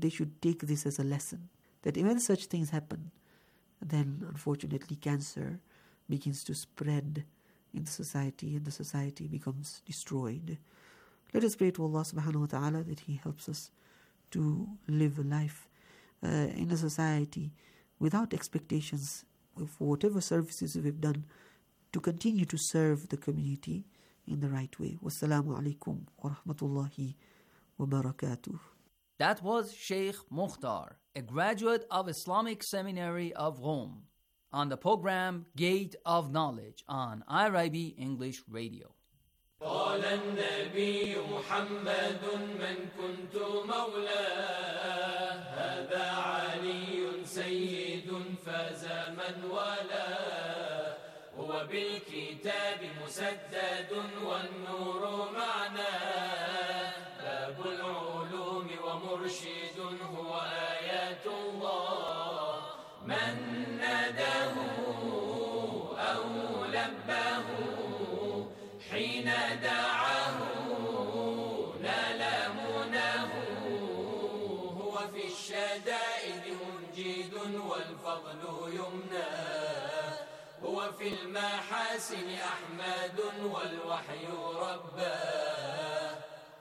they should take this as a lesson, that when such things happen, then unfortunately cancer begins to spread in the society and the society becomes destroyed. Let us pray to Allah subhanahu wa ta'ala that He helps us to live a life in a society without expectations for whatever services we've done, to continue to serve the community in the right way. Wassalamu alaikum wa rahmatullahi wa barakatuh. That was Sheikh Mukhtar, a graduate of Islamic Seminary of Rome, on the program Gate of Knowledge on IRIB English Radio. قال النبي محمد من كنت مولاه هذا علي سيد فاز من والاه هو بالكتاب مسدد والنور معناه باب العلوم ومرشد هو آيات الله من ناداه أو لباه حين دعاه نال مناه هو في الشدائد منجد والفضل يمناه هو في المحاسن أحمد والوحي رباه.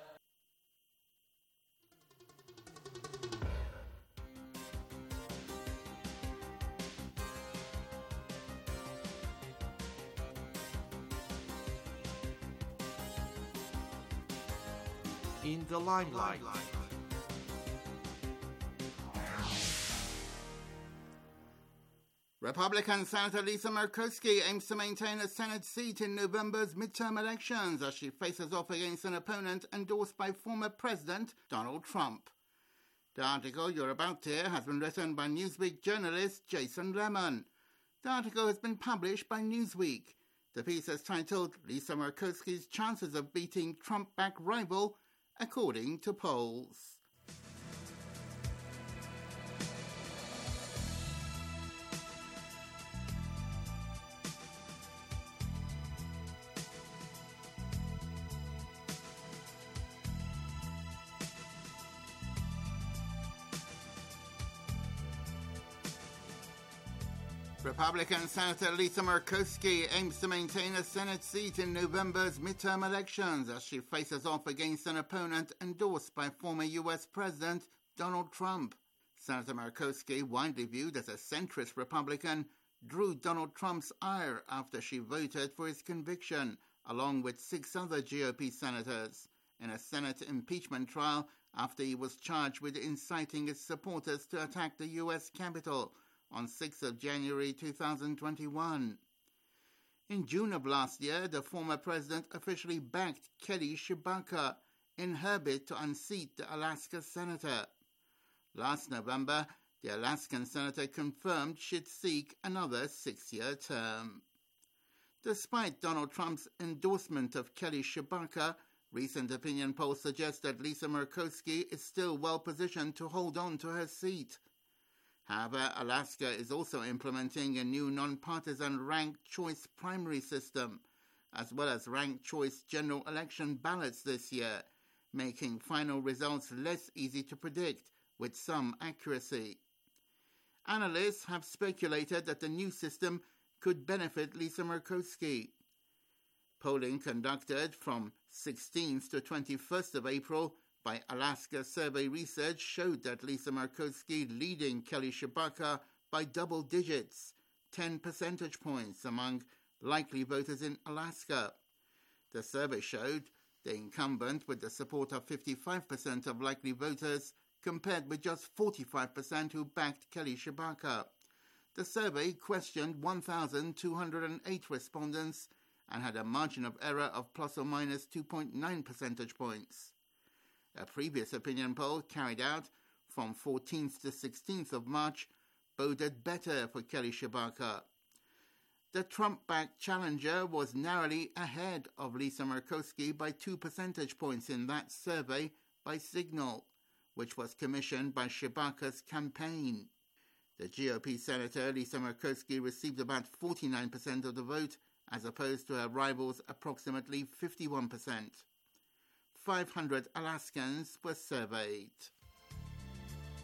In the limelight. Republican Senator Lisa Murkowski aims to maintain a Senate seat in November's midterm elections as she faces off against an opponent endorsed by former President Donald Trump. The article you're about to hear has been written by Newsweek journalist Jason Lemon. The article has been published by Newsweek. The piece is titled Lisa Murkowski's Chances of Beating Trump-backed Rival According to Polls. Republican Senator Lisa Murkowski aims to maintain a Senate seat in November's midterm elections as she faces off against an opponent endorsed by former U.S. President Donald Trump. Senator Murkowski, widely viewed as a centrist Republican, drew Donald Trump's ire after she voted for his conviction, along with 6 other GOP senators, in a Senate impeachment trial after he was charged with inciting his supporters to attack the U.S. Capitol on 6th of January 2021. In June of last year, the former president officially backed Kelly Tshibaka in her bid to unseat the Alaska senator. Last November, the Alaskan senator confirmed she'd seek another 6-year term. Despite Donald Trump's endorsement of Kelly Tshibaka, recent opinion polls suggest that Lisa Murkowski is still well positioned to hold on to her seat. However, Alaska is also implementing a new nonpartisan ranked choice primary system, as well as ranked choice general election ballots this year, making final results less easy to predict with some accuracy. Analysts have speculated that the new system could benefit Lisa Murkowski. Polling conducted from 16th to 21st of April by Alaska Survey Research showed that Lisa Murkowski leading Kelly Tshibaka by double digits, 10 percentage points among likely voters in Alaska. The survey showed the incumbent with the support of 55% of likely voters compared with just 45% who backed Kelly Tshibaka. The survey questioned 1,208 respondents and had a margin of error of plus or minus 2.9 percentage points. A previous opinion poll carried out from 14th to 16th of March boded better for Kelly Tshibaka. The Trump-backed challenger was narrowly ahead of Lisa Murkowski by 2 percentage points in that survey by Signal, which was commissioned by Tshibaka's campaign. The GOP senator Lisa Murkowski received about 49% of the vote, as opposed to her rival's approximately 51%. 500 Alaskans were surveyed.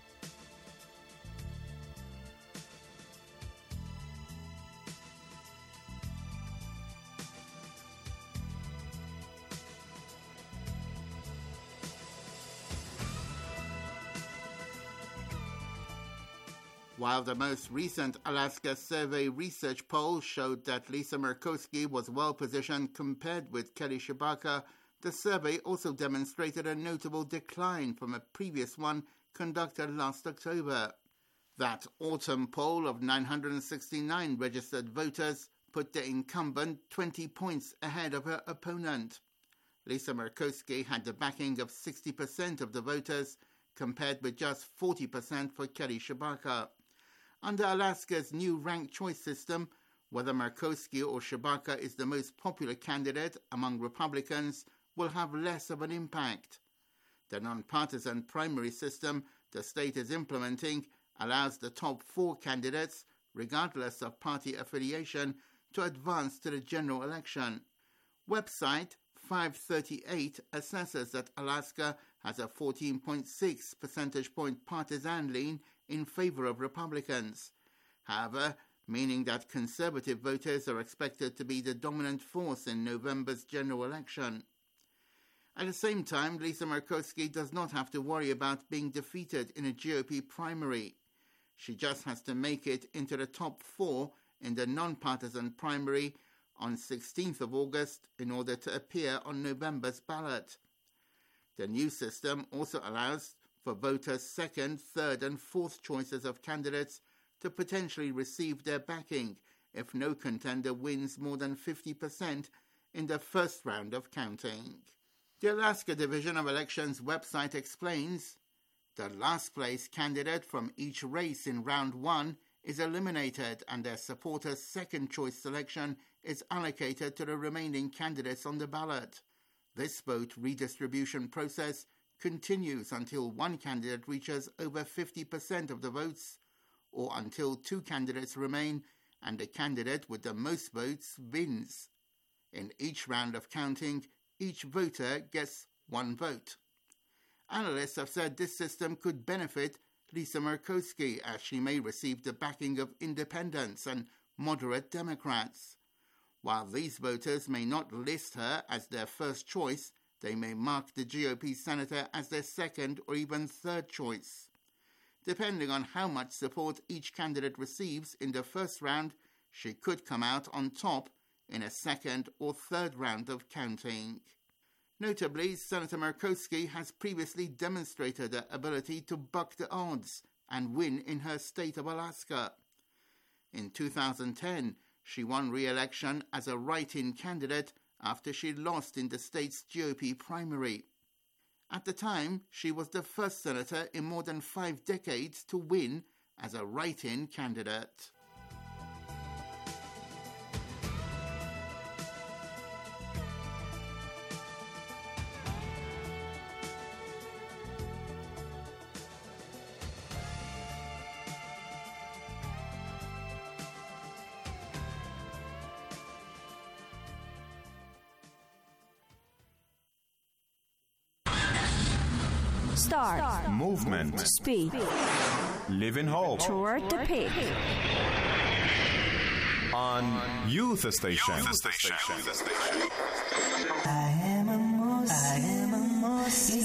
While the most recent Alaska Survey research poll showed that Lisa Murkowski was well positioned compared with Kelly Tshibaka, the survey also demonstrated a notable decline from a previous one conducted last October. That autumn poll of 969 registered voters put the incumbent 20 points ahead of her opponent. Lisa Murkowski had the backing of 60% of the voters, compared with just 40% for Kelly Tshibaka. Under Alaska's new ranked choice system, whether Murkowski or Tshibaka is the most popular candidate among Republicans will have less of an impact. The nonpartisan primary system the state is implementing allows the top 4 candidates, regardless of party affiliation, to advance to the general election. Website 538 assesses that Alaska has a 14.6 percentage point partisan lean in favor of Republicans. However, meaning that conservative voters are expected to be the dominant force in November's general election. At the same time, Lisa Murkowski does not have to worry about being defeated in a GOP primary. She just has to make it into the top 4 in the nonpartisan primary on 16th of August in order to appear on November's ballot. The new system also allows for voters' second, third and fourth choices of candidates to potentially receive their backing if no contender wins more than 50% in the first round of counting. The Alaska Division of Elections website explains the last place candidate from each race in round 1 is eliminated and their supporters' second choice selection is allocated to the remaining candidates on the ballot. This vote redistribution process continues until one candidate reaches over 50% of the votes, or until 2 candidates remain and the candidate with the most votes wins. In each round of counting, each voter gets 1 vote. Analysts have said this system could benefit Lisa Murkowski as she may receive the backing of independents and moderate Democrats. While these voters may not list her as their first choice, they may mark the GOP senator as their second or even third choice. Depending on how much support each candidate receives in the first round, she could come out on top in a second or third round of counting. Notably, Senator Murkowski has previously demonstrated her ability to buck the odds and win in her state of Alaska. In 2010, she won re-election as a write-in candidate after she lost in the state's GOP primary. At the time, she was the first senator in more than 5 decades to win as a write-in candidate. Start. Movement. Speed. Live in hope. Toward the peak. On Youth Station. I am a Muslim.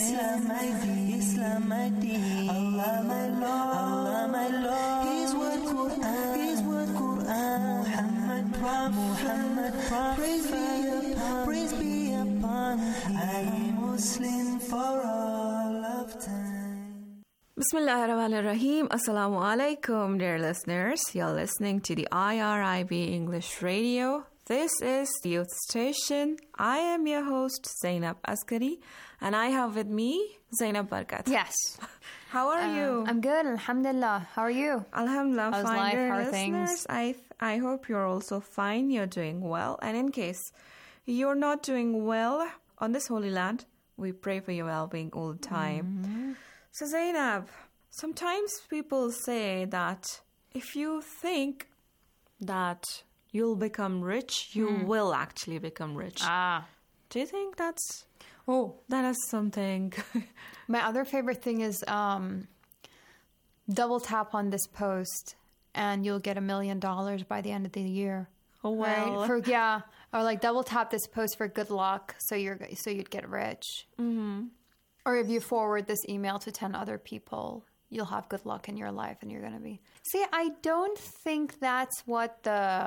Islam my deen. Allah my Lord. His word Quran. Muhammad Prophet. Praise be upon him. I am Muslim for all of time. Bismillahirrahmanirrahim. Assalamu alaikum, dear listeners. You're listening to the IRIB English Radio. This is the Youth Station. I am your host, Zainab Askari, and I have with me Zainab Barkat. Yes. How are you? I'm good, alhamdulillah. How are you? Alhamdulillah, How's fine. life? Dear How are listeners, things? I hope you're also fine. You're doing well. And in case you're not doing well on this holy land, we pray for your well-being all the time. Mm-hmm. So Zainab, sometimes people say that if you think that you'll become rich, you will actually become rich. Do you think that is something? My other favorite thing is double tap on this post and you'll get $1 million by the end of the year. Oh, well. Right? Or like double tap this post for good luck so you'd get rich. Mm-hmm. Or if you forward this email to 10 other people, you'll have good luck in your life and you're going to be. See, I don't think that's what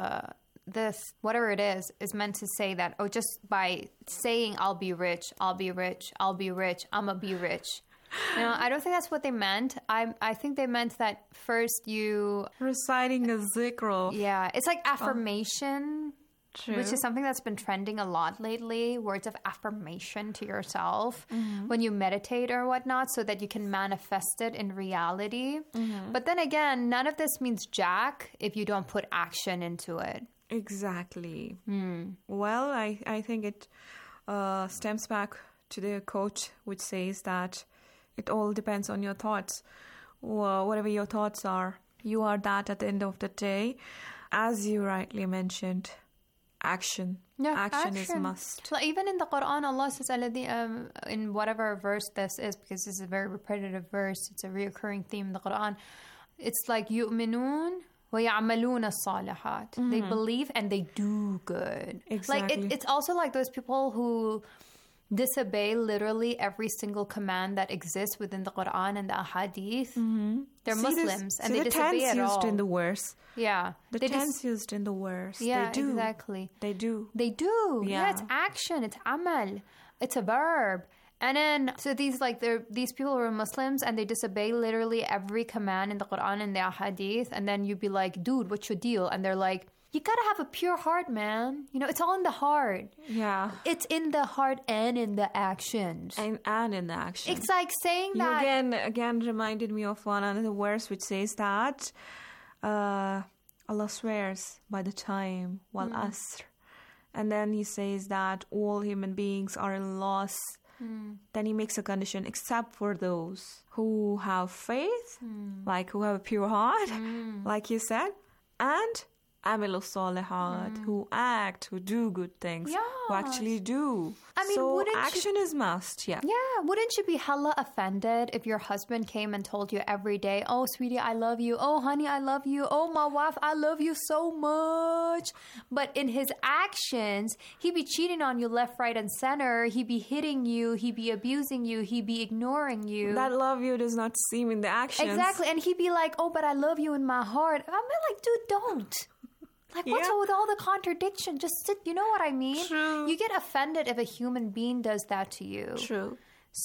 this whatever it is meant to say, that, oh, just by saying I'll be rich, I'll be rich, I'll be rich, I'ma be rich. You know, I don't think that's what they meant. I think they meant that first you reciting a zikr. Yeah, it's like affirmation. True. Which is something that's been trending a lot lately, words of affirmation to yourself when you meditate or whatnot, so that you can manifest it in reality. But then again, none of this means jack if you don't put action into it. Exactly. Well, I think it stems back to the quote which says that it all depends on your thoughts. Whatever your thoughts are, you are that at the end of the day. As you rightly mentioned, action. Yeah, action is a must. Like even in the Quran, Allah says, in whatever verse this is, because this is a very repetitive verse, it's a reoccurring theme in the Quran. It's like يُؤْمِنُونَ وَيَعْمَلُونَ الصَّالِحَاتِ. They believe and they do good. Exactly. Like it's also like those people who disobey literally every single command that exists within the Quran and the Ahadith. They're Muslims and they disobey it all. The tense used in the verse. Yeah. The tense used in the verse. Yeah, they do. Exactly. They do. They do. Yeah. It's action. It's amal. It's a verb. And then, so these people who are Muslims and they disobey literally every command in the Quran and the Ahadith. And then you'd be like, dude, what's your deal? And they're like, you gotta have a pure heart, man. You know, it's all in the heart. Yeah. It's in the heart and in the actions. And in the action. It's like saying that. You again reminded me of one another verse which says that Allah swears by the time, wal asr. And then he says that all human beings are in loss. Then he makes a condition except for those who have faith, like who have a pure heart, like you said, and Amilu Salihat, who act, who do good things, who actually do. I mean, so action is must, Yeah, wouldn't you be hella offended if your husband came and told you every day, oh, sweetie, I love you. Oh, honey, I love you. Oh, my wife, I love you so much. But in his actions, he'd be cheating on you left, right, and center. He'd be hitting you. He'd be abusing you. He'd be ignoring you. That love you does not seem in the actions. Exactly. And he'd be like, oh, but I love you in my heart. I'm like, dude, don't. Like, what's up with all the contradiction? Just sit, you know what I mean? True. You get offended if a human being does that to you. True.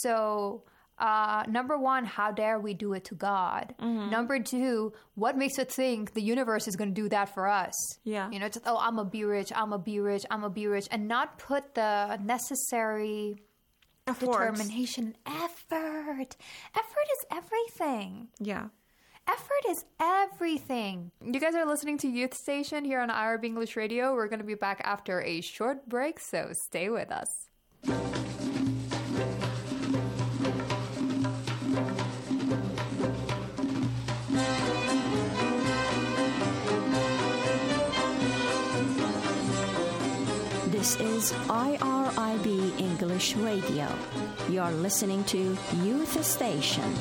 So, number one, how dare we do it to God? Number two, what makes us think the universe is going to do that for us? Yeah. You know, just, oh, I'm going to be rich, I'm going to be rich, I'm going to be rich, and not put the necessary determination and effort. Effort is everything. Yeah. Effort is everything. You guys are listening to Youth Station here on IRB English Radio. We're going to be back after a short break, so stay with us. This is IRIB English Radio. You're listening to Youth Station.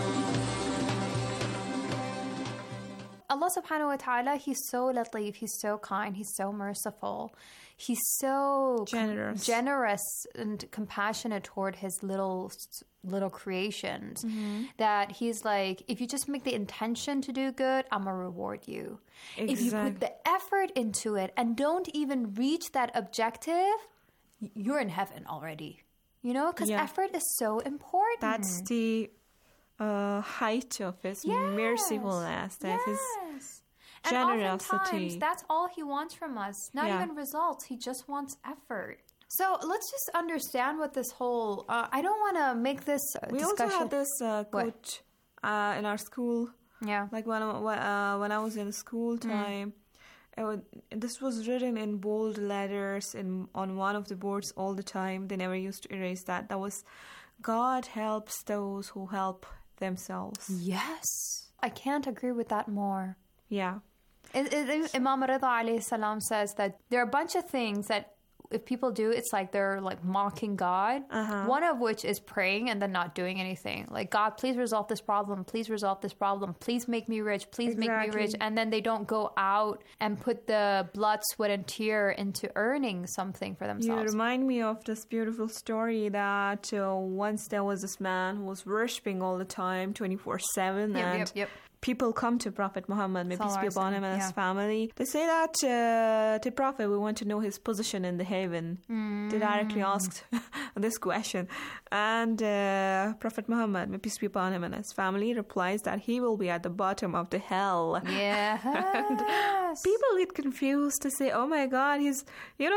Allah subhanahu wa ta'ala, He's so latif, He's so kind, He's so merciful. He's so generous and compassionate toward His little creations that He's like, if you just make the intention to do good, I'm going to reward you. Exactly. If you put the effort into it and don't even reach that objective, you're in heaven already. You know, because effort is so important. That's the height of His mercifulness, that His generosity. And oftentimes, that's all He wants from us. Not even results. He just wants effort. So let's just understand what this whole... I don't want to make this we discussion... also had this quote in our school. Yeah. Like when I was in school time, this was written in bold letters on one of the boards all the time. They never used to erase that. That was, God helps those who help themselves. Yes. I can't agree with that more. Yeah. Imam Rida alayhi salam says that there are a bunch of things that if people do, it's like they're like mocking God. One of which is praying and then not doing anything. Like, God, please resolve this problem. Please resolve this problem. Please make me rich. Please make me rich. And then they don't go out and put the blood, sweat, and tear into earning something for themselves. You remind me of this beautiful story that once there was this man who was worshipping all the time, 24/7, and people come to Prophet Muhammad, may peace be upon him, and his family. They say that to Prophet, we want to know his position in the heaven. They directly asked this question. And Prophet Muhammad, may peace be upon him, and his family replies that he will be at the bottom of the hell. Yeah. And people get confused to say, oh my God, he's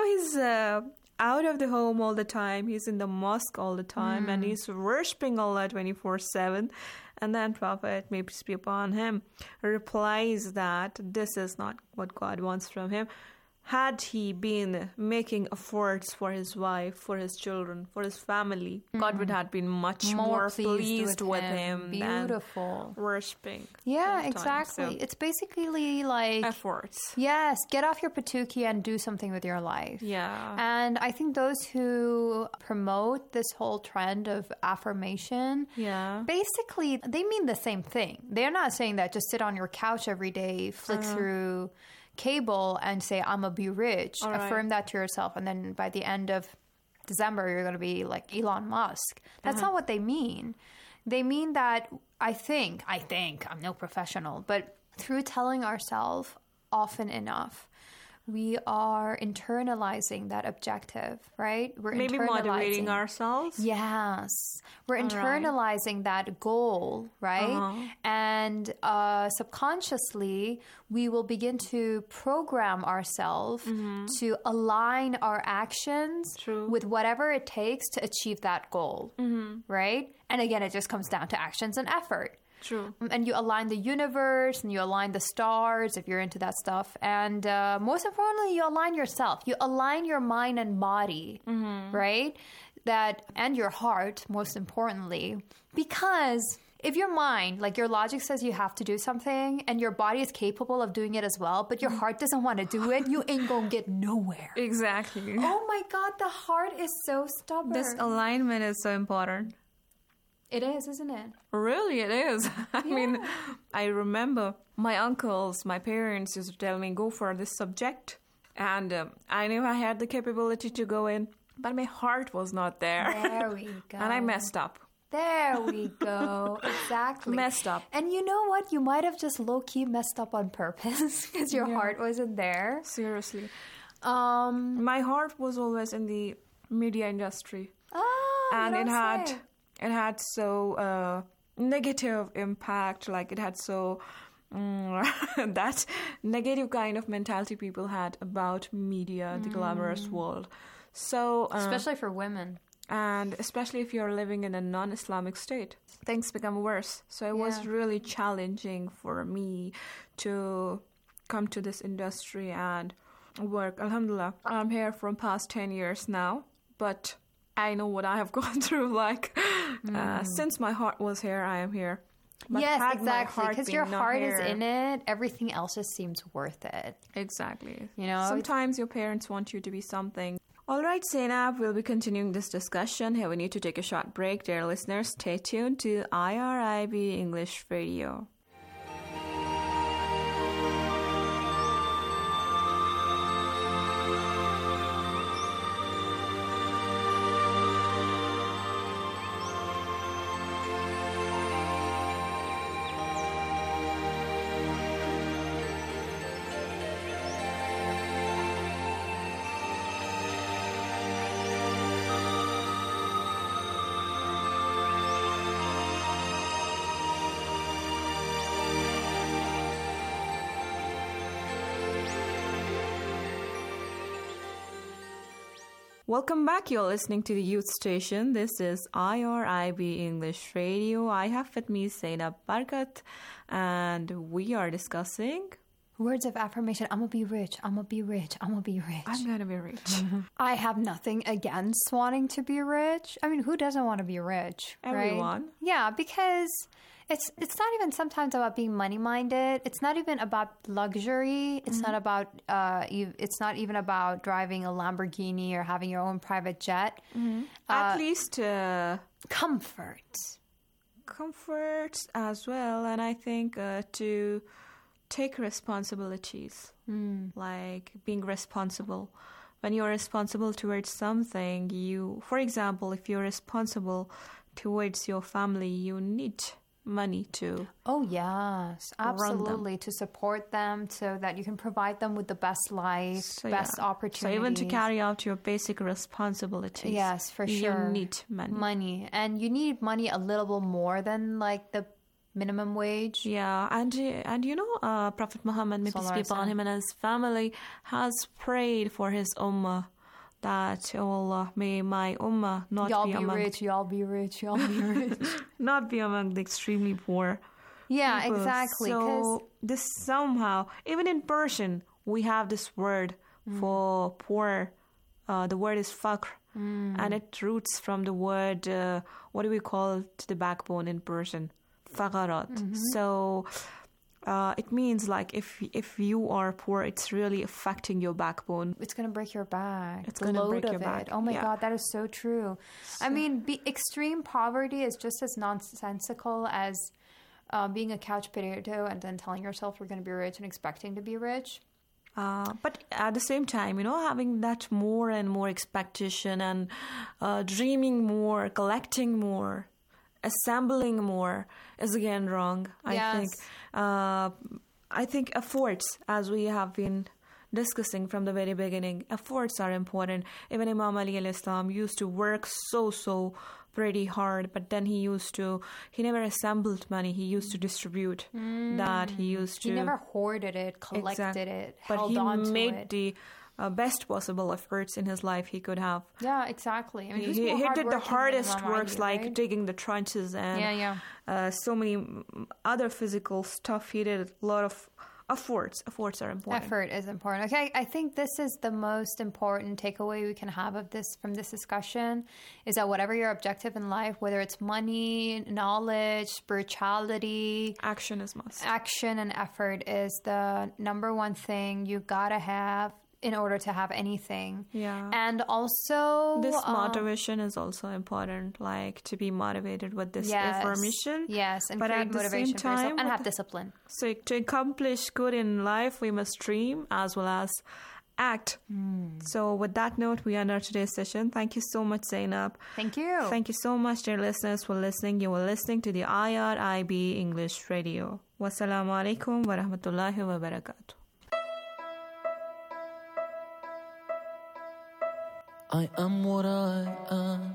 out of the home all the time. He's in the mosque all the time, and he's worshipping Allah 24/7. And then Prophet, may peace be upon him, replies that this is not what God wants from him. Had he been making efforts for his wife, for his children, for his family, God would have been much more pleased with him Beautiful. than worshipping. Yeah, exactly. So, it's basically like... efforts. Yes, get off your patuki and do something with your life. Yeah. And I think those who promote this whole trend of affirmation, basically, they mean the same thing. They're not saying that just sit on your couch every day, flick through cable and say, I'm gonna be rich. Affirm that to yourself, and then by the end of December you're gonna be like Elon Musk. That's not what they mean. They mean that I think I'm no professional, but through telling ourselves often enough, we are internalizing that objective, right? We're maybe motivating ourselves. Yes. We're internalizing that goal, right? And subconsciously, we will begin to program ourselves to align our actions with whatever it takes to achieve that goal, right? And again, it just comes down to actions and effort. True. And you align the universe and you align the stars if you're into that stuff. And most importantly, you align yourself. You align your mind and body, right? And your heart, most importantly. Because if your mind, like your logic says you have to do something and your body is capable of doing it as well, but your heart doesn't want to do it, you ain't gonna get nowhere. Exactly. Oh my God, the heart is so stubborn. This alignment is so important. It is, isn't it? Really, it is. I mean, I remember my uncles, my parents used to tell me, go for this subject. And I knew I had the capability to go in, but my heart was not there. There we go. And I messed up. There we go. Exactly. Messed up. And you know what? You might have just low-key messed up on purpose because your heart wasn't there. Seriously. My heart was always in the media industry. Oh, and it had so negative impact, like it had so that negative kind of mentality people had about media, the glamorous world. So especially for women. And especially if you're living in a non-Islamic state, things become worse. So it was really challenging for me to come to this industry and work. Alhamdulillah, I'm here for past 10 years now, but I know what I have gone through. Like, since my heart was here, I am here. But yes, exactly. Because your heart is in it, everything else just seems worth it. Exactly. You know, sometimes your parents want you to be something. All right, Zainab, we'll be continuing this discussion. Here we need to take a short break. Dear listeners, stay tuned to IRIB English Radio. Welcome back. You're listening to the Youth Station. This is IRIB English Radio. I have with me Zainab Barkat, and we are discussing words of affirmation. I'm gonna be rich. I'm gonna be rich. I'm gonna be rich. I'm gonna be rich. I have nothing against wanting to be rich. I mean, who doesn't want to be rich? Everyone. Right? Yeah, because It's not even sometimes about being money minded. It's not even about luxury. It's not about it's not even about driving a Lamborghini or having your own private jet. At least Comfort as well, and I think to take responsibilities, like being responsible. When you're responsible towards something, for example, if you're responsible towards your family, you need money to absolutely to support them so that you can provide them with the best life, best opportunities. So even to carry out your basic responsibilities, yes, for sure, you need money. And you need money a little bit more than like the minimum wage. Yeah, and you know, Prophet Muhammad, may peace be upon him, and his family has prayed for his ummah that, oh Allah, may my ummah not y'all be be among rich, y'all be rich, y'all be rich. not be among the extremely poor. Yeah, people. exactly. So this somehow, even in Persian, we have this word for poor. The word is faqr, and it roots from the word, what do we call the backbone in Persian? Faqarat. So it means like if you are poor, it's really affecting your backbone. It's going to break your back. It's going to break your back. Oh my God, that is so true. I mean, extreme poverty is just as nonsensical as being a couch potato and then telling yourself you're going to be rich and expecting to be rich. But at the same time, you know, having that more and more expectation and dreaming more, collecting more, assembling more is again wrong. Yes. I think efforts, as we have been discussing from the very beginning, efforts are important. Even Imam Ali al-Islam used to work so pretty hard, but then he never assembled money. He used to distribute that. He never hoarded it, collected it, held on to it. But he made the best possible efforts in his life he could have. Yeah, exactly. I mean, he did the hardest works, like right? digging the trenches and so many other physical stuff. He did a lot of efforts. Efforts are important. Effort is important. Okay, I think this is the most important takeaway we can have from this discussion, is that whatever your objective in life, whether it's money, knowledge, spirituality, action is must. Action and effort is the number one thing you gotta have in order to have anything. Yeah. And also this motivation is also important, like to be motivated with this information. Yes, and but create at the motivation same for yourself time, and have discipline. So to accomplish good in life, we must dream as well as act. So with that note, we end our today's session. Thank you so much, Zainab. Thank you. Thank you so much, dear listeners, for listening. You were listening to the IRIB English Radio. Wassalamu alaikum wa rahmatullahi wa barakatuh. I am what I am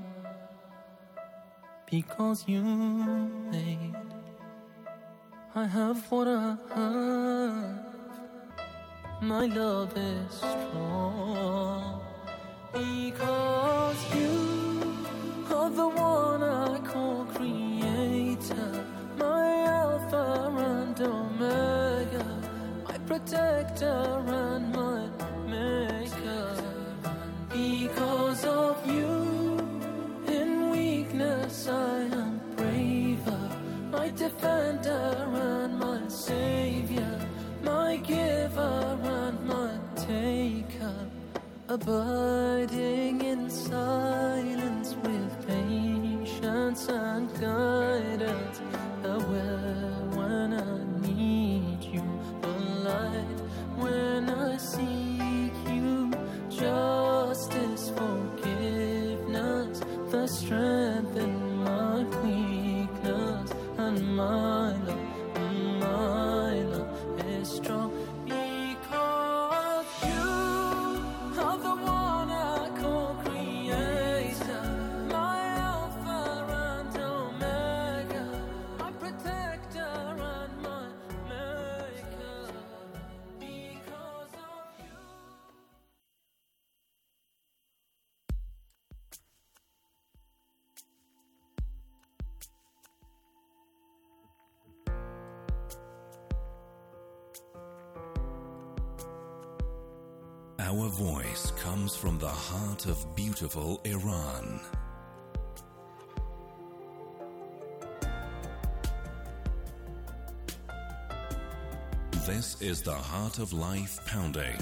because you made. I have what I have. My love is strong because you are the one I call creator, my Alpha and Omega, my protector and my maker. Because of you, in weakness I am braver, my defender and my savior, my giver and my taker, abiding in silence with patience and guidance, aware when I need you, the light when I seek you, justice, forgiveness, the strength in my weakness, and my love is strong because you are the one I call creator, my Alpha and Omega, my protector and my maker. Because of you. Our voice comes from the heart of beautiful Iran. This is the Heart of Life Pounding.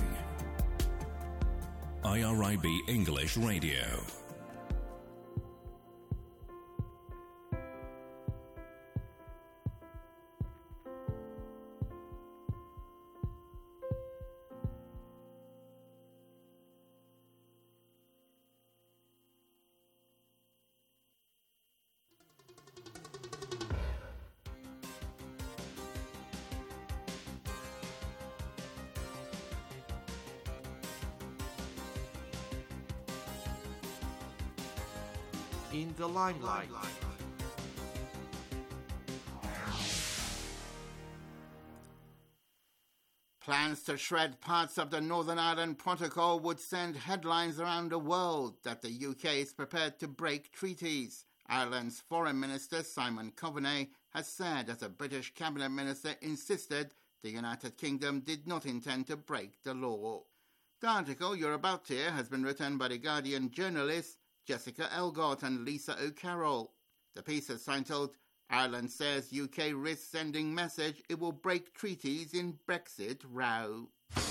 IRIB English Radio. In the limelight. Plans to shred parts of the Northern Ireland Protocol would send headlines around the world that the UK is prepared to break treaties. Ireland's Foreign Minister Simon Coveney has said that a British cabinet minister insisted the United Kingdom did not intend to break the law. The article you're about to hear has been written by The Guardian journalists Jessica Elgott and Lisa O'Carroll. The piece is titled, Ireland says UK risks sending message it will break treaties in Brexit row.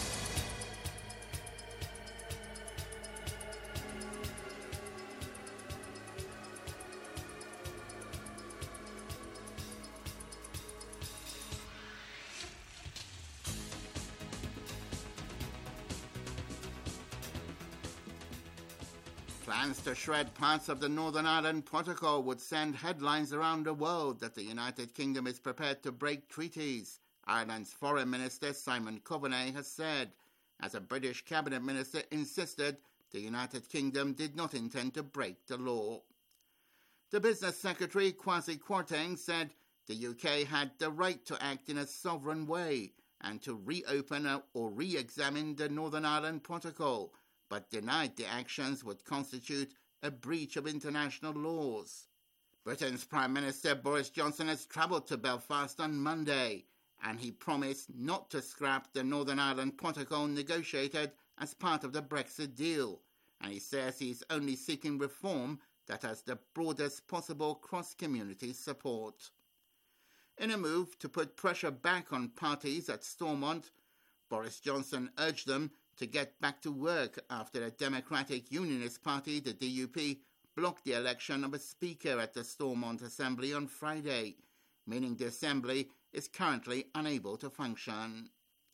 Plans to shred parts of the Northern Ireland Protocol would send headlines around the world that the United Kingdom is prepared to break treaties, Ireland's Foreign Minister Simon Coveney has said, as a British cabinet minister insisted the United Kingdom did not intend to break the law. The Business Secretary Kwasi Kwarteng said the UK had the right to act in a sovereign way and to reopen or re-examine the Northern Ireland Protocol, but denied the actions would constitute a breach of international laws. Britain's Prime Minister Boris Johnson has travelled to Belfast on Monday, and he promised not to scrap the Northern Ireland Protocol negotiated as part of the Brexit deal, and he says he is only seeking reform that has the broadest possible cross-community support. In a move to put pressure back on parties at Stormont, Boris Johnson urged them to get back to work after the Democratic Unionist Party, the DUP, blocked the election of a speaker at the Stormont Assembly on Friday, meaning the Assembly is currently unable to function.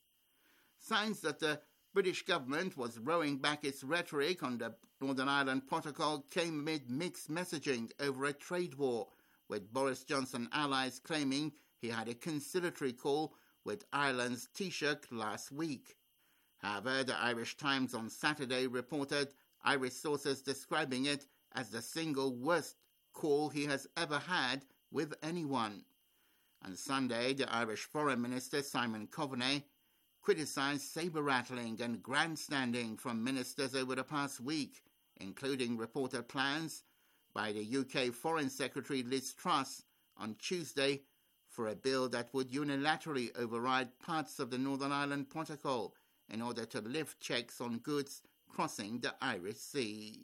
Signs that the British government was rowing back its rhetoric on the Northern Ireland Protocol came amid mixed messaging over a trade war, with Boris Johnson allies claiming he had a conciliatory call with Ireland's Taoiseach last week. However, the Irish Times on Saturday reported Irish sources describing it as the single worst call he has ever had with anyone. On Sunday, the Irish Foreign Minister Simon Coveney criticised sabre-rattling and grandstanding from ministers over the past week, including reported plans by the UK Foreign Secretary Liz Truss on Tuesday for a bill that would unilaterally override parts of the Northern Ireland Protocol in order to lift checks on goods crossing the Irish Sea.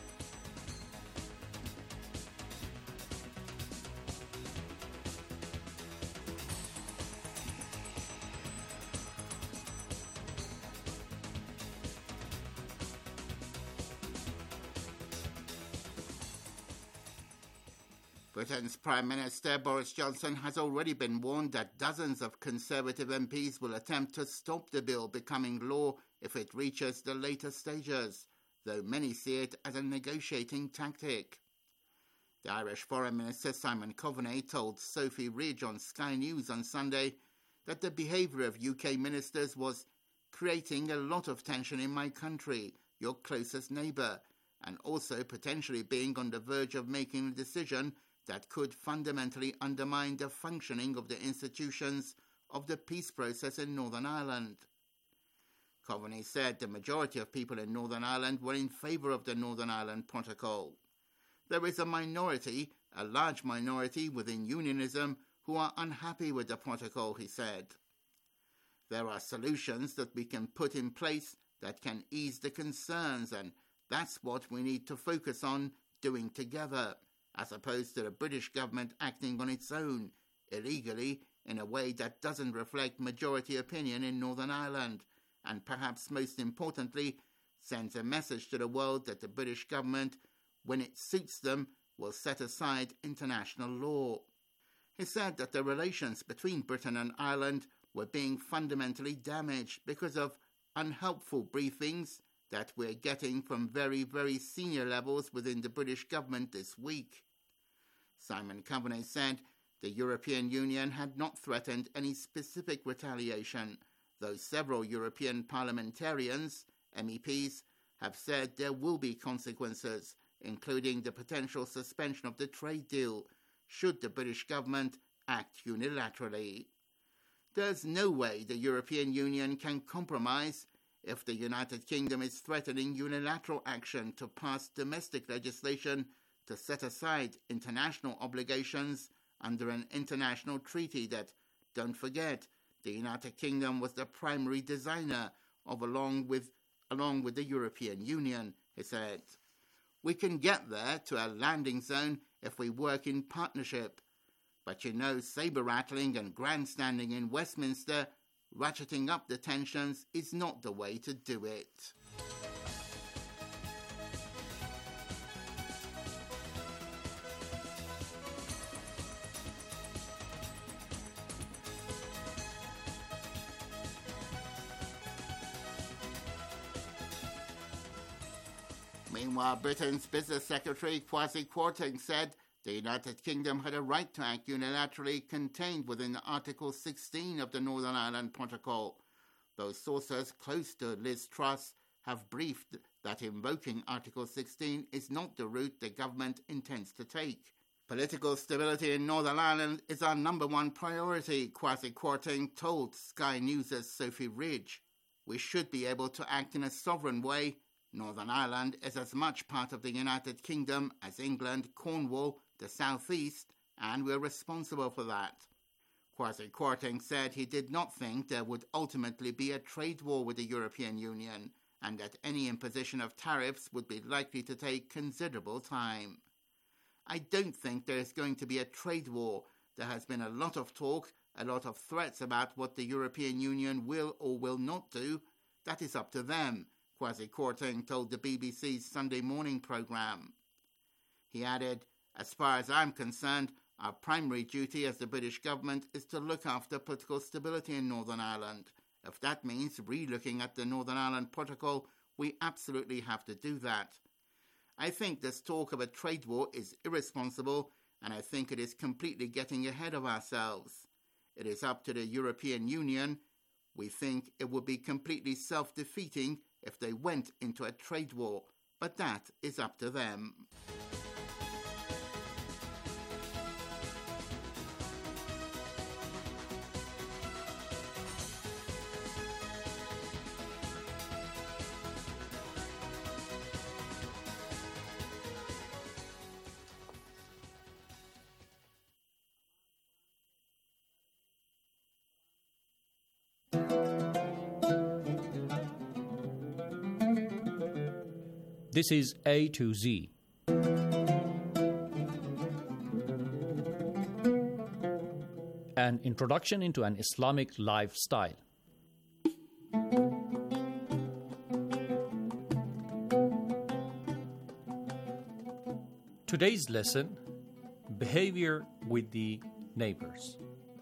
Britain's Prime Minister Boris Johnson has already been warned that dozens of Conservative MPs will attempt to stop the bill becoming law if it reaches the later stages, though many see it as a negotiating tactic. The Irish Foreign Minister Simon Coveney told Sophie Ridge on Sky News on Sunday that the behaviour of UK ministers was creating a lot of tension in my country, your closest neighbour, and also potentially being on the verge of making a decision that could fundamentally undermine the functioning of the institutions of the peace process in Northern Ireland. Coveney said the majority of people in Northern Ireland were in favour of the Northern Ireland Protocol. There is a minority, a large minority within unionism, who are unhappy with the protocol, he said. There are solutions that we can put in place that can ease the concerns, and that's what we need to focus on doing together, as opposed to the British government acting on its own, illegally in a way that doesn't reflect majority opinion in Northern Ireland, and perhaps most importantly, sends a message to the world that the British government, when it suits them, will set aside international law. He said that the relations between Britain and Ireland were being fundamentally damaged because of unhelpful briefings that we're getting from very, very senior levels within the British government this week. Simon Coveney said the European Union had not threatened any specific retaliation, though several European parliamentarians, MEPs, have said there will be consequences, including the potential suspension of the trade deal, should the British government act unilaterally. There's no way the European Union can compromise if the United Kingdom is threatening unilateral action to pass domestic legislation to set aside international obligations under an international treaty that, don't forget, the United Kingdom was the primary designer of along with the European Union, he said. We can get there to a landing zone if we work in partnership. But saber-rattling and grandstanding in Westminster, ratcheting up the tensions, is not the way to do it. Meanwhile, Britain's Business Secretary Kwasi Kwarteng said the United Kingdom had a right to act unilaterally contained within Article 16 of the Northern Ireland Protocol. Those sources close to Liz Truss have briefed that invoking Article 16 is not the route the government intends to take. Political stability in Northern Ireland is our number one priority, Kwasi Kwarteng told Sky News' Sophie Ridge. We should be able to act in a sovereign way. Northern Ireland is as much part of the United Kingdom as England, Cornwall, the South East, and we're responsible for that. Kwasi Kwarteng said he did not think there would ultimately be a trade war with the European Union, and that any imposition of tariffs would be likely to take considerable time. I don't think there is going to be a trade war. There has been a lot of talk, a lot of threats about what the European Union will or will not do. That is up to them, Kwasi Kwarteng told the BBC's Sunday morning programme. He added, as far as I'm concerned, our primary duty as the British government is to look after political stability in Northern Ireland. If that means re-looking at the Northern Ireland Protocol, we absolutely have to do that. I think this talk of a trade war is irresponsible, and I think it is completely getting ahead of ourselves. It is up to the European Union. We think it would be completely self-defeating if they went into a trade war, but that is up to them. This is A to Z. An introduction into an Islamic lifestyle. Today's lesson, behavior with the neighbors.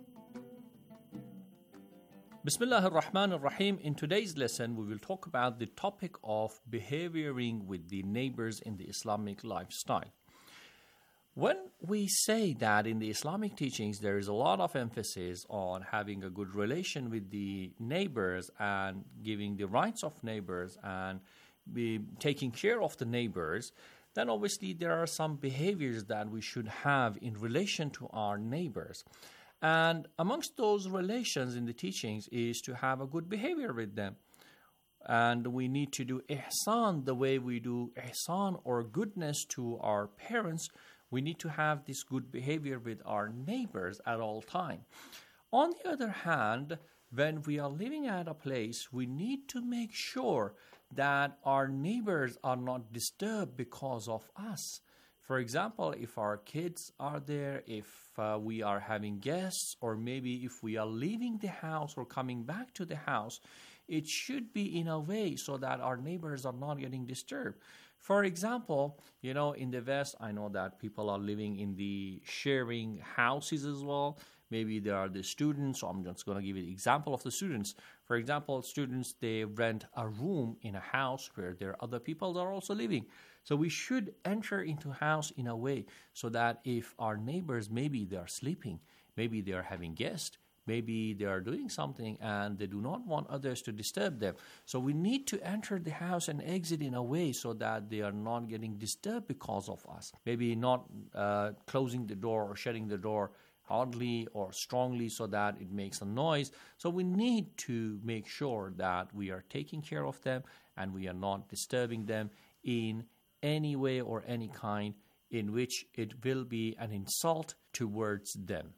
Bismillah ar-Rahman ar-Rahim. In today's lesson, we will talk about the topic of behavioring with the neighbors in the Islamic lifestyle. When we say that in the Islamic teachings, there is a lot of emphasis on having a good relation with the neighbors and giving the rights of neighbors and taking care of the neighbors, then obviously there are some behaviors that we should have in relation to our neighbors. And amongst those relations in the teachings is to have a good behavior with them. And we need to do ihsan the way we do ihsan or goodness to our parents. We need to have this good behavior with our neighbors at all time. On the other hand, when we are living at a place, we need to make sure that our neighbors are not disturbed because of us. For example, if our kids are there, if we are having guests, or maybe if we are leaving the house or coming back to the house, it should be in a way so that our neighbors are not getting disturbed. For example, in the West, I know that people are living in the sharing houses as well. Maybe there are the students, so I'm just going to give you the example of the students. For example, students, they rent a room in a house where there are other people that are also living. So we should enter into a house in a way so that if our neighbors, maybe they are sleeping, maybe they are having guests, maybe they are doing something and they do not want others to disturb them. So we need to enter the house and exit in a way so that they are not getting disturbed because of us. Maybe not closing the door or shutting the door hardly or strongly so that it makes a noise. So we need to make sure that we are taking care of them and we are not disturbing them in any way or any kind in which it will be an insult towards them.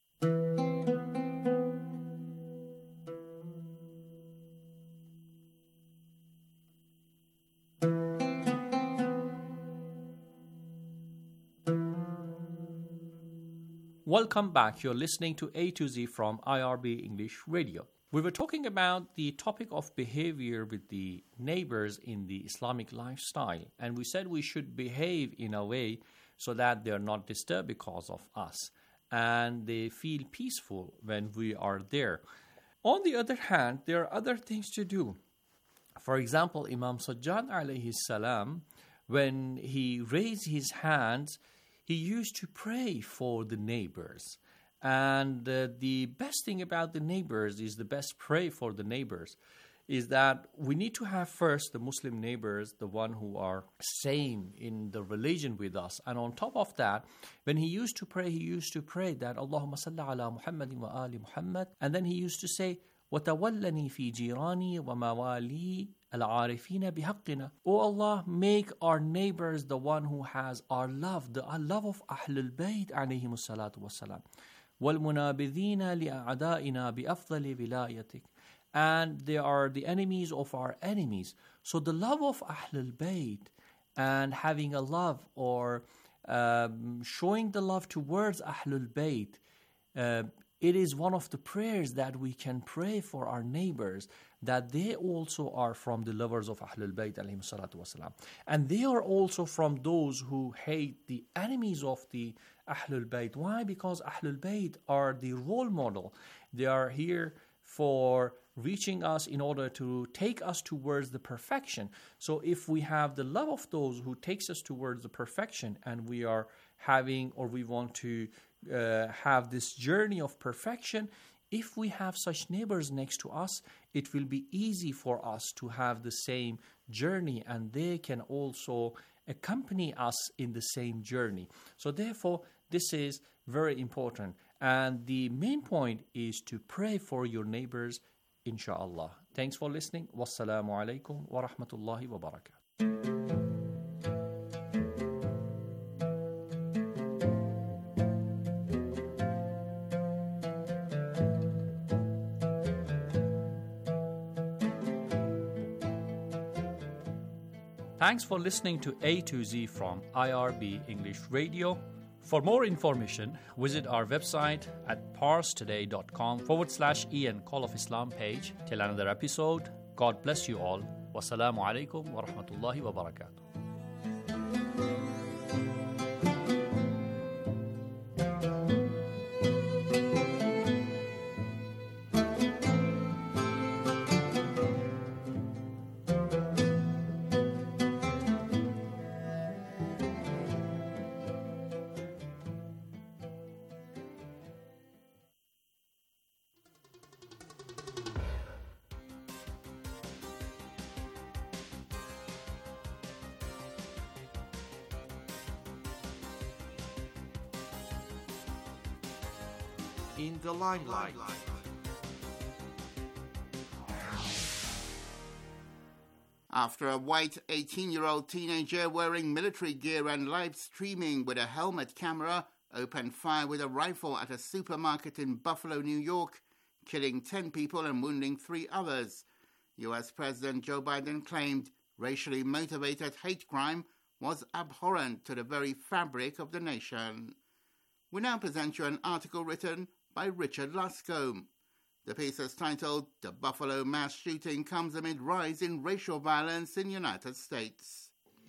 Welcome back. You're listening to A to Z from IRB English Radio. We were talking about the topic of behavior with the neighbors in the Islamic lifestyle, and we said we should behave in a way so that they are not disturbed because of us, and they feel peaceful when we are there. On the other hand, there are other things to do. For example, Imam Sajjad alayhi salam, when he raised his hands, he used to pray for the neighbors. And the best thing about the neighbors is the best pray for the neighbors is that we need to have first the Muslim neighbors, the one who are same in the religion with us. And on top of that, when he used to pray that Allahumma salli ala Muhammadin wa ali Muhammad. And then he used to say, وَتَوَلَّنِي فِي جِيرَانِي وَمَوَالِي الْعَارِفِينَ بِحَقِّنَا. O Allah, make our neighbors the one who has our love, the love of Ahlul Bayt alayhimu salatu wassalam. وَالْمُنَابِذِينَ لِأَعْدَائِنَا بِأَفْضَلِ وِلَايَتِكَ. And they are the enemies of our enemies. So the love of Ahlul Bayt and having a love or showing the love towards Ahlul Bayt, it is one of the prayers that we can pray for our neighbors, that they also are from the lovers of Ahlul Bayt alayhim salatu wasalam. And they are also from those who hate the enemies of the Ahlul Bayt. Why? Because Ahlul Bayt are the role model. They are here for reaching us in order to take us towards the perfection. So if we have the love of those who takes us towards the perfection, and we are having, or we want to have this journey of perfection, if we have such neighbors next to us, it will be easy for us to have the same journey, and they can also accompany us in the same journey. So therefore, this is very important. And the main point is to pray for your neighbors, inshallah. Thanks for listening. Wassalamu alaikum wa rahmatullahi wa barakatuh. Thanks for listening to A to Z from IRB English Radio. For more information, visit our website at parstoday.com/Ian Call of Islam page. Till another episode, God bless you all. Wassalamu alaikum wa rahmatullahi wa barakatuh. In the limelight. After a white 18-year-old teenager wearing military gear and live streaming with a helmet camera opened fire with a rifle at a supermarket in Buffalo, New York, killing 10 people and wounding 3 others, U.S. President Joe Biden claimed racially motivated hate crime was abhorrent to the very fabric of the nation. We now present you an article written by Richard Luscombe. The piece is titled, "The Buffalo Mass Shooting Comes Amid Rise in Racial Violence in United States."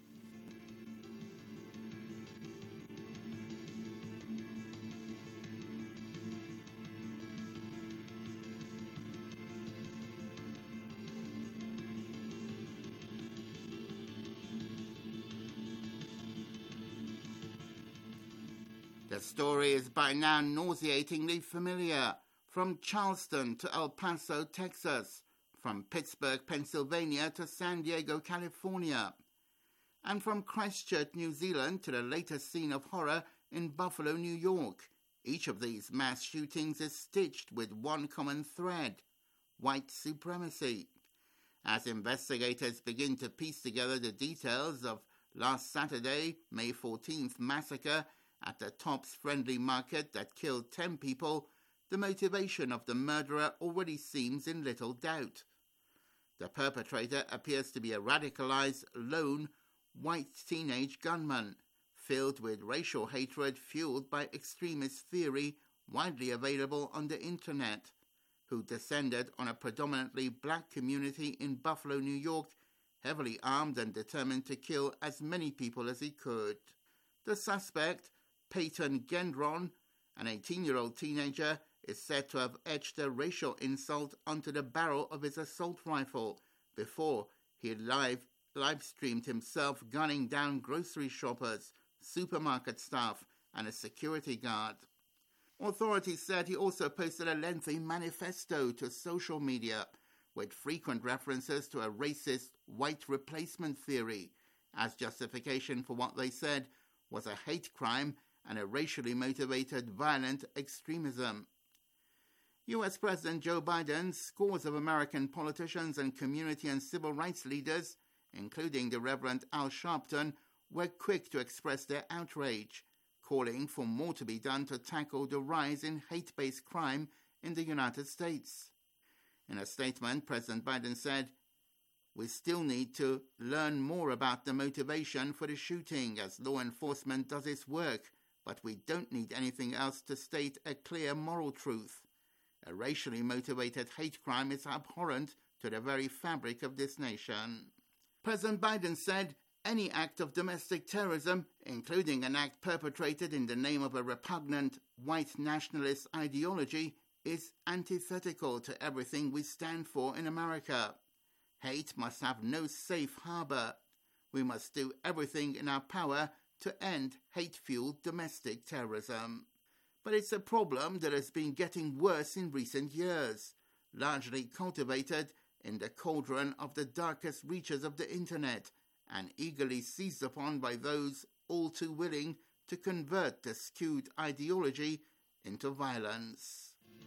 The story is by now nauseatingly familiar. From Charleston to El Paso, Texas, from Pittsburgh, Pennsylvania to San Diego, California, and from Christchurch, New Zealand to the latest scene of horror in Buffalo, New York. Each of these mass shootings is stitched with one common thread: white supremacy. As investigators begin to piece together the details of last Saturday, May 14th massacre at the Tops Friendly Market that killed 10 people, the motivation of the murderer already seems in little doubt. The perpetrator appears to be a radicalized, lone, white teenage gunman, filled with racial hatred fueled by extremist theory widely available on the internet, who descended on a predominantly black community in Buffalo, New York, heavily armed and determined to kill as many people as he could. The suspect, Peyton Gendron, an 18-year-old teenager, is said to have etched a racial insult onto the barrel of his assault rifle before he live-streamed himself gunning down grocery shoppers, supermarket staff, and a security guard. Authorities said he also posted a lengthy manifesto to social media with frequent references to a racist white replacement theory as justification for what they said was a hate crime and a racially motivated violent extremism. U.S. President Joe Biden, scores of American politicians and community and civil rights leaders, including the Reverend Al Sharpton, were quick to express their outrage, calling for more to be done to tackle the rise in hate-based crime in the United States. In a statement, President Biden said, "We still need to learn more about the motivation for the shooting as law enforcement does its work, but we don't need anything else to state a clear moral truth. A racially motivated hate crime is abhorrent to the very fabric of this nation." President Biden said, "Any act of domestic terrorism, including an act perpetrated in the name of a repugnant white nationalist ideology, is antithetical to everything we stand for in America. Hate must have no safe harbor. We must do everything in our power to end hate-fueled domestic terrorism." But it's a problem that has been getting worse in recent years, largely cultivated in the cauldron of the darkest reaches of the internet and eagerly seized upon by those all too willing to convert the skewed ideology into violence.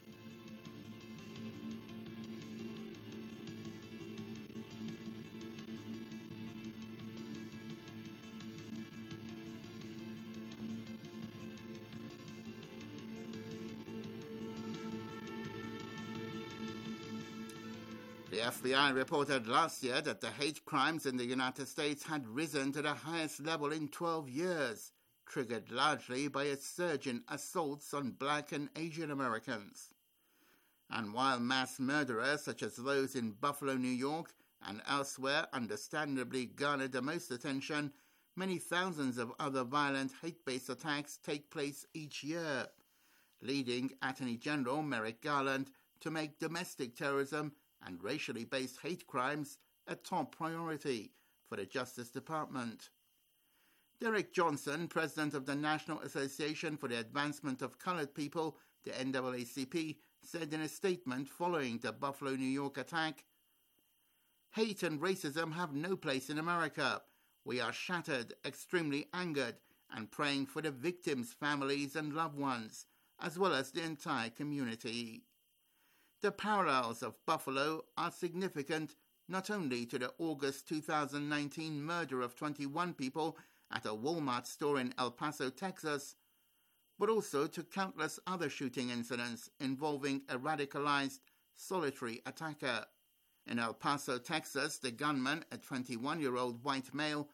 The FBI reported last year that the hate crimes in the United States had risen to the highest level in 12 years, triggered largely by a surge in assaults on black and Asian Americans. And while mass murderers such as those in Buffalo, New York, and elsewhere understandably garnered the most attention, many thousands of other violent hate-based attacks take place each year, leading Attorney General Merrick Garland to make domestic terrorism and racially based hate crimes a top priority for the Justice Department. Derek Johnson, president of the National Association for the Advancement of Colored People, the NAACP, said in a statement following the Buffalo, New York attack, "Hate and racism have no place in America. We are shattered, extremely angered, and praying for the victims' families and loved ones, as well as the entire community." The parallels of Buffalo are significant not only to the August 2019 murder of 21 people at a Walmart store in El Paso, Texas, but also to countless other shooting incidents involving a radicalized, solitary attacker. In El Paso, Texas, the gunman, a 21-year-old white male,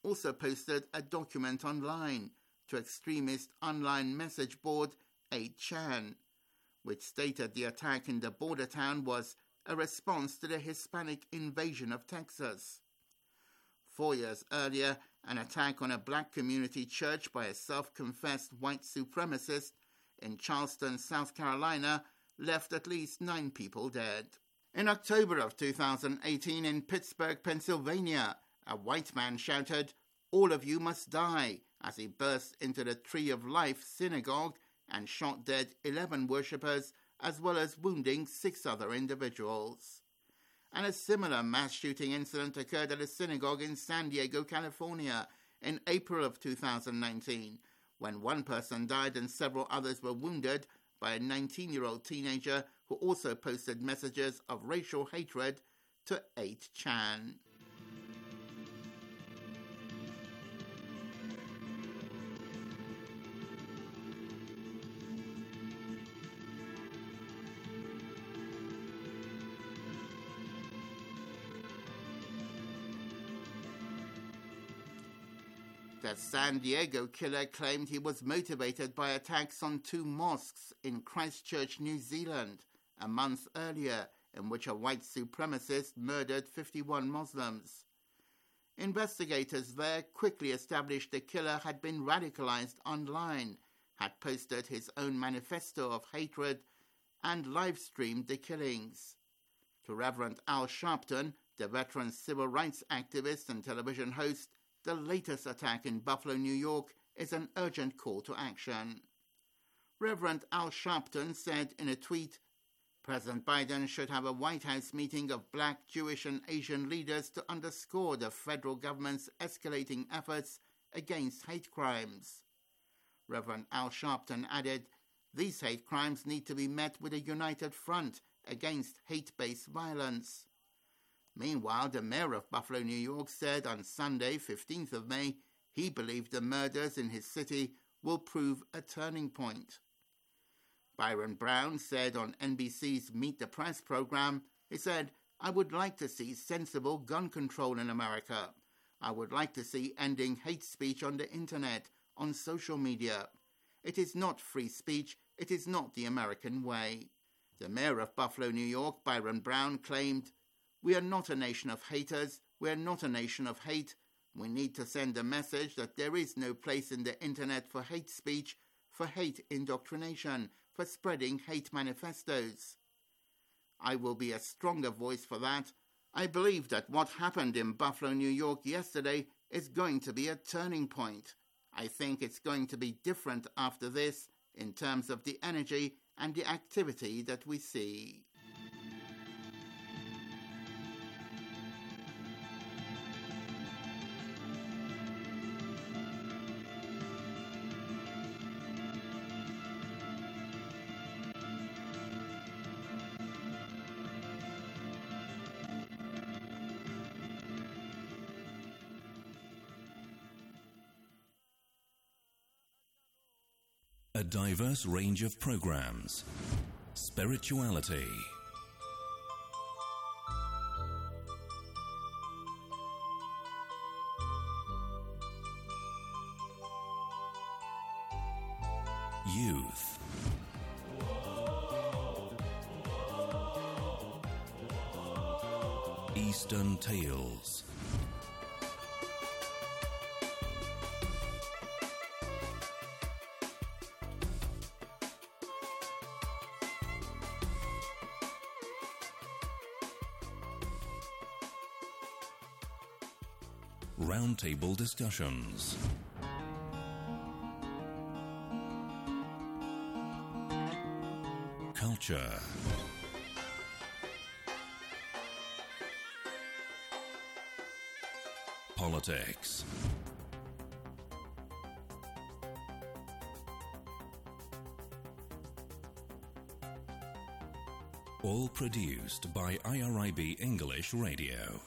also posted a document online to extremist online message board 8chan, which stated the attack in the border town was a response to the Hispanic invasion of Texas. 4 years earlier, an attack on a black community church by a self-confessed white supremacist in Charleston, South Carolina, left at least 9 people dead. In October of 2018 in Pittsburgh, Pennsylvania, a white man shouted, "All of you must die," as he burst into the Tree of Life synagogue and shot dead 11 worshippers, as well as wounding 6 other individuals. And a similar mass shooting incident occurred at a synagogue in San Diego, California, in April of 2019, when 1 person died and several others were wounded by a 19-year-old teenager who also posted messages of racial hatred to 8chan. The San Diego killer claimed he was motivated by attacks on 2 mosques in Christchurch, New Zealand, a month earlier, in which a white supremacist murdered 51 Muslims. Investigators there quickly established the killer had been radicalized online, had posted his own manifesto of hatred, and live-streamed the killings. To Reverend Al Sharpton, the veteran civil rights activist and television host, the latest attack in Buffalo, New York, is an urgent call to action. Reverend Al Sharpton said in a tweet, "President Biden should have a White House meeting of black, Jewish, and Asian leaders to underscore the federal government's escalating efforts against hate crimes." Reverend Al Sharpton added, "These hate crimes need to be met with a united front against hate-based violence." Meanwhile, the mayor of Buffalo, New York, said on Sunday, 15th of May, he believed the murders in his city will prove a turning point. Byron Brown said on NBC's Meet the Press program, he said, "I would like to see sensible gun control in America. I would like to see ending hate speech on the internet, on social media. It is not free speech. It is not the American way." The mayor of Buffalo, New York, Byron Brown, claimed, "We are not a nation of haters. We are not a nation of hate. We need to send a message that there is no place in the internet for hate speech, for hate indoctrination, for spreading hate manifestos. I will be a stronger voice for that. I believe that what happened in Buffalo, New York yesterday is going to be a turning point. I think it's going to be different after this in terms of the energy and the activity that we see." A diverse range of programs, spirituality, youth, Eastern Tales, roundtable discussions, culture, politics, all produced by IRIB English Radio.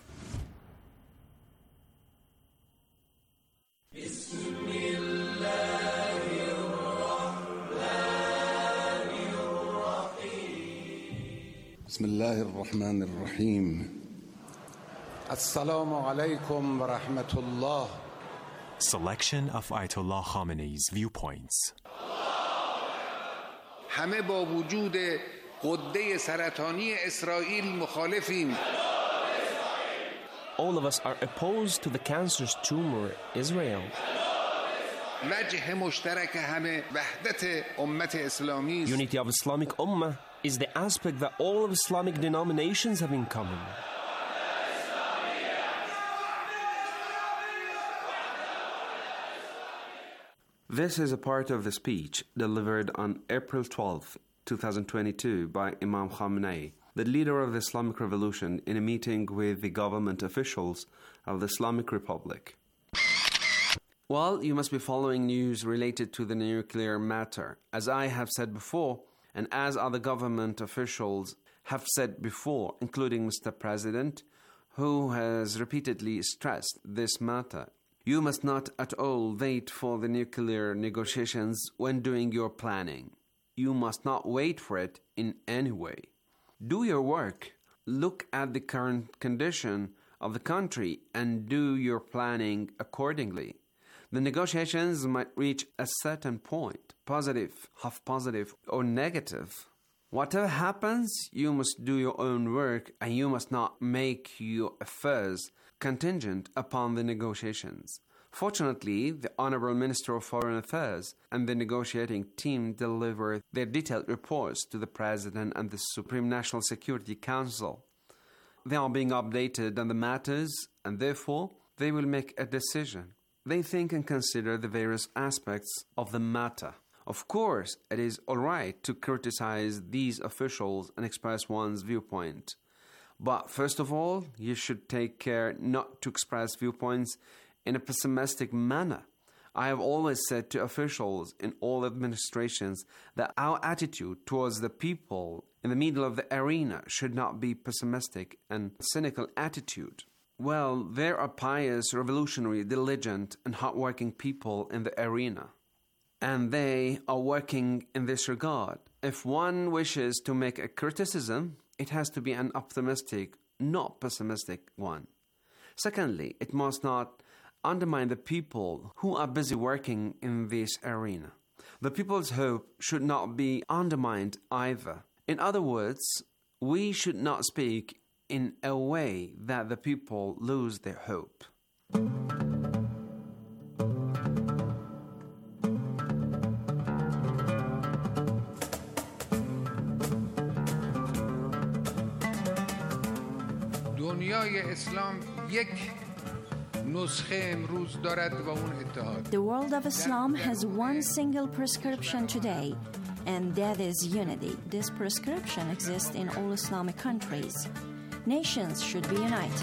بسم الله الرحمن الرحيم. السلام عليكم ورحمة الله. Selection of Ayatollah Khamenei's viewpoints. همه با وجود غده سرطانی اسرائیل مخالفیم. All of us are opposed to the cancerous tumor, Israel. وجه مشترک همه وحدت امت اسلامی است. Unity of Islamic Ummah is the aspect that all of Islamic denominations have in common. This is a part of the speech delivered on April 12, 2022 by Imam Khamenei, the leader of the Islamic Revolution, in a meeting with the government officials of the Islamic Republic. Well, you must be following news related to the nuclear matter. As I have said before, and as other government officials have said before, including Mr. President, who has repeatedly stressed this matter, you must not at all wait for the nuclear negotiations when doing your planning. You must not wait for it in any way. Do your work. Look at the current condition of the country and do your planning accordingly. The negotiations might reach a certain point, positive, half positive, or negative. Whatever happens, you must do your own work and you must not make your affairs contingent upon the negotiations. Fortunately, the Honorable Minister of Foreign Affairs and the negotiating team delivered their detailed reports to the President and the Supreme National Security Council. They are being updated on the matters and therefore they will make a decision. They think and consider the various aspects of the matter. Of course, it is all right to criticize these officials and express one's viewpoint. But first of all, you should take care not to express viewpoints in a pessimistic manner. I have always said to officials in all administrations that our attitude towards the people in the middle of the arena should not be pessimistic and cynical attitude. Well, there are pious, revolutionary, diligent, and hardworking people in the arena, and they are working in this regard. If one wishes to make a criticism, it has to be an optimistic, not pessimistic one. Secondly, it must not undermine the people who are busy working in this arena. The people's hope should not be undermined either. In other words, we should not speak in a way that the people lose their hope. دنیای اسلام یک نسخه امروز دارد و اون اتحاد. The world of Islam has one single prescription today, and that is unity. This prescription exists in all Islamic countries. Nations should be united.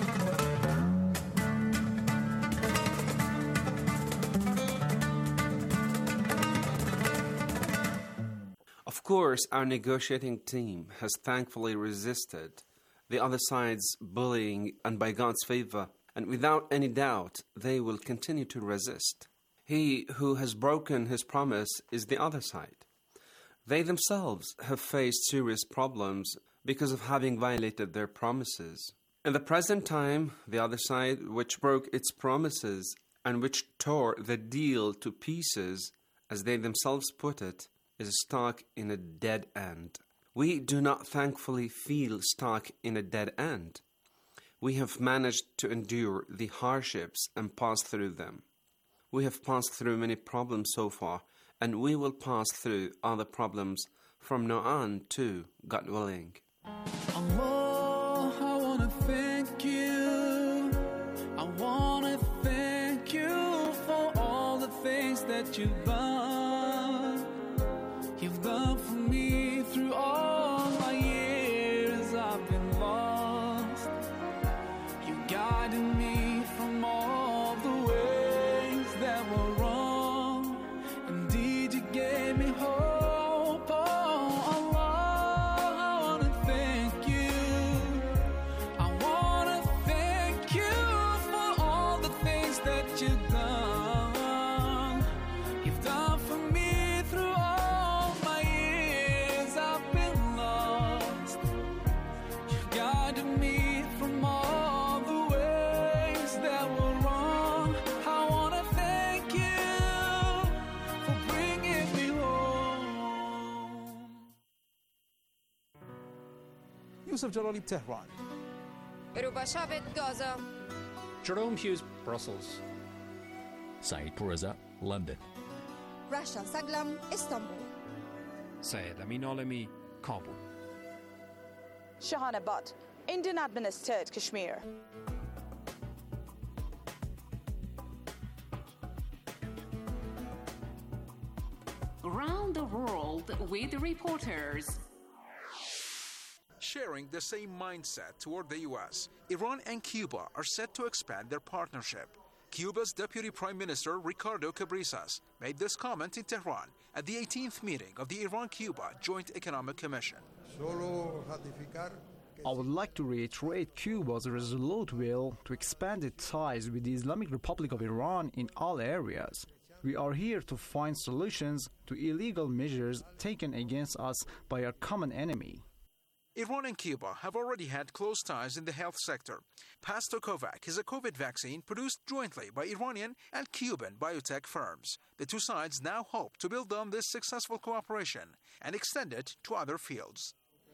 Of course, our negotiating team has thankfully resisted the other side's bullying, and by God's favor, and without any doubt, they will continue to resist. He who has broken his promise is the other side. They themselves have faced serious problems because of having violated their promises. In the present time, the other side, which broke its promises and which tore the deal to pieces, as they themselves put it, is stuck in a dead end. We do not thankfully feel stuck in a dead end. We have managed to endure the hardships and pass through them. We have passed through many problems so far, and we will pass through other problems from now on too, God willing. Allah, I want to thank you. I want to thank you for all the things that you've done. You've done for me through all my years I've been lost. You guided me from all the ways that were wrong. Indeed, you gave me hope. Oh, Allah, I want to thank you. I want to thank you for all the things that you've done. You've done for me through all my years I've been lost. You guided me from all the ways that were wrong. I want to Yusuf Jalali, Tehran. Rubashabet, Gaza. Jerome Hughes, Brussels. Saeed Pourreza, London. Rasha Saglam, Istanbul. Syed Amin Alami, Kabul. Shahana Butt, Indian administered Kashmir. Around the world with reporters. Sharing the same mindset toward the U.S., Iran and Cuba are set to expand their partnership. Cuba's Deputy Prime Minister Ricardo Cabrizas made this comment in Tehran at the 18th meeting of the Iran-Cuba Joint Economic Commission. I would like to reiterate Cuba's resolute will to expand its ties with the Islamic Republic of Iran in all areas. We are here to find solutions to illegal measures taken against us by our common enemy. Iran and Cuba have already had close ties in the health sector. Pastokovac is a COVID vaccine produced jointly by Iranian and Cuban biotech firms. The two sides now hope to build on this successful cooperation and extend it to other fields.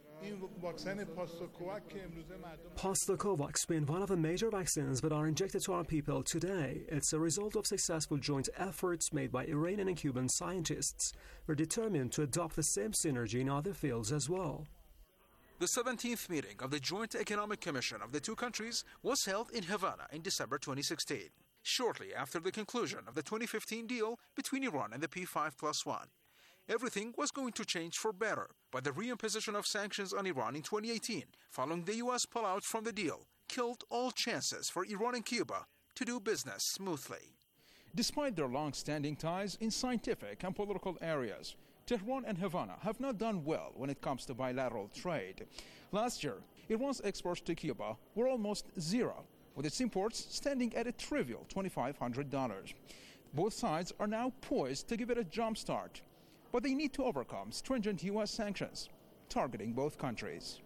Pastokovac has been one of the major vaccines that are injected to our people today. It's a result of successful joint efforts made by Iranian and Cuban scientists. We're determined to adopt the same synergy in other fields as well. The 17th meeting of the Joint Economic Commission of the two countries was held in Havana in December 2016, shortly after the conclusion of the 2015 deal between Iran and the P5+1. Everything was going to change for better, but the reimposition of sanctions on Iran in 2018, following the U.S. pullout from the deal, killed all chances for Iran and Cuba to do business smoothly. Despite their long-standing ties in scientific and political areas, Tehran and Havana have not done well when it comes to bilateral trade. Last year, Iran's exports to Cuba were almost zero, with its imports standing at a trivial $2,500. Both sides are now poised to give it a jump start, but they need to overcome stringent U.S. sanctions targeting both countries.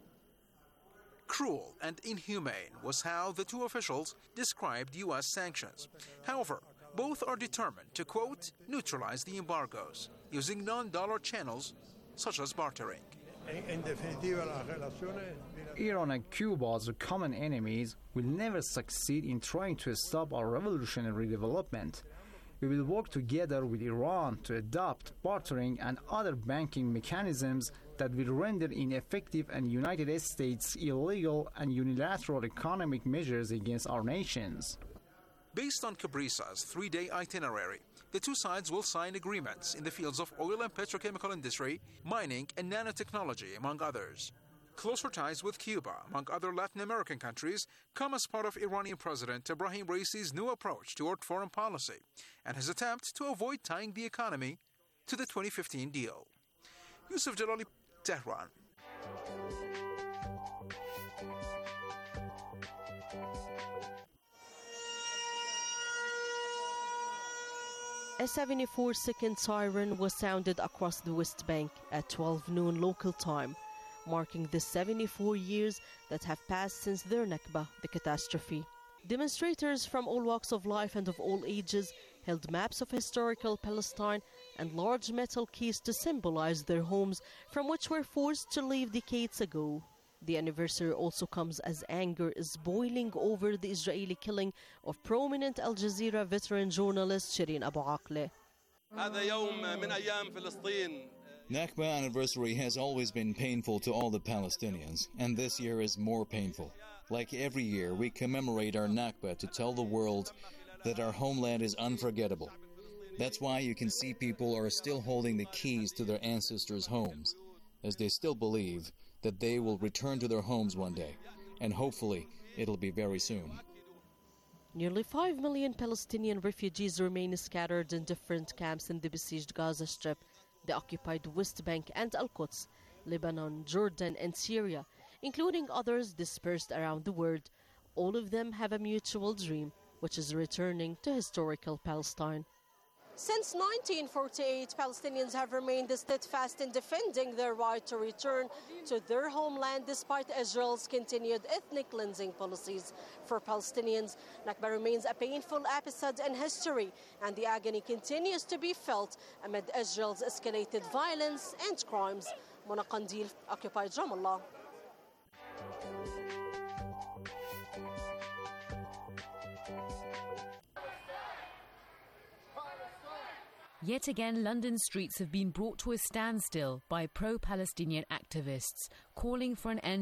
Cruel and inhumane was how the two officials described U.S. sanctions. However, both are determined to, quote, neutralize the embargoes using non-dollar channels such as bartering. Iran and Cuba, as common enemies, will never succeed in trying to stop our revolutionary development. We will work together with Iran to adopt bartering and other banking mechanisms that will render ineffective and United States illegal and unilateral economic measures against our nations. Based on Cabrizas' three-day itinerary, the two sides will sign agreements in the fields of oil and petrochemical industry, mining, and nanotechnology, among others. Closer ties with Cuba, among other Latin American countries, come as part of Iranian President Ebrahim Raisi's new approach toward foreign policy and his attempt to avoid tying the economy to the 2015 deal. Yusuf Jalali, Tehran. A 74-second siren was sounded across the West Bank at 12 noon local time, marking the 74 years that have passed since their Nakba, the catastrophe. Demonstrators from all walks of life and of all ages held maps of historical Palestine and large metal keys to symbolize their homes from which were forced to leave decades ago. The anniversary also comes as anger is boiling over the Israeli killing of prominent Al Jazeera veteran journalist Shireen Abu Akleh. Nakba anniversary has always been painful to all the Palestinians, and this year is more painful. Like every year, we commemorate our Nakba to tell the world that our homeland is unforgettable. That's why you can see people are still holding the keys to their ancestors' homes, as they still believe that they will return to their homes one day, and hopefully it'll be very soon. Nearly 5 million Palestinian refugees remain scattered in different camps in the besieged Gaza Strip, the occupied West Bank and Al-Quds, Lebanon, Jordan and Syria, including others dispersed around the world. All of them have a mutual dream, which is returning to historical Palestine. Since 1948, Palestinians have remained steadfast in defending their right to return to their homeland despite Israel's continued ethnic cleansing policies. For Palestinians, Nakba remains a painful episode in history, and the agony continues to be felt amid Israel's escalated violence and crimes. Mona Qandil, occupied Ramallah. Yet again, London streets have been brought to a standstill by pro-Palestinian activists, calling for an end